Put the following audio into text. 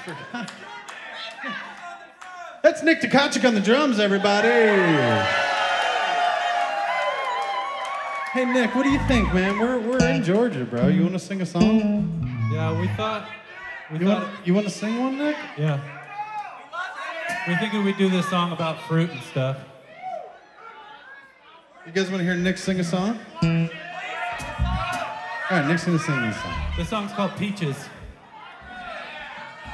forgot. That's Nick Tkachuk on the drums, everybody. Hey, Nick, what do you think, man? We're in Georgia, bro. You want to sing a song? Yeah, we thought. You want to sing one, Nick? Yeah. We thinking we'd do this song about fruit and stuff. You guys want to hear Nick sing a song? All right, Nick's gonna sing this song. This song's called Peaches.